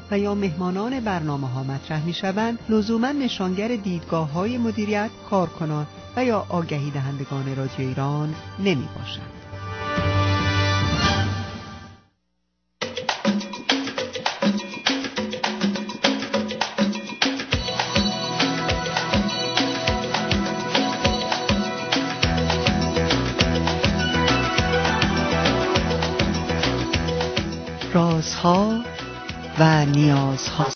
و یا مهمانان برنامه‌ها مطرح می‌شوند، لزوماً نشانگر دیدگاه‌های مدیریت، کارکنان و یا آگهی دهندگان رادیو ایران نمی‌باشند. رازها و نیازها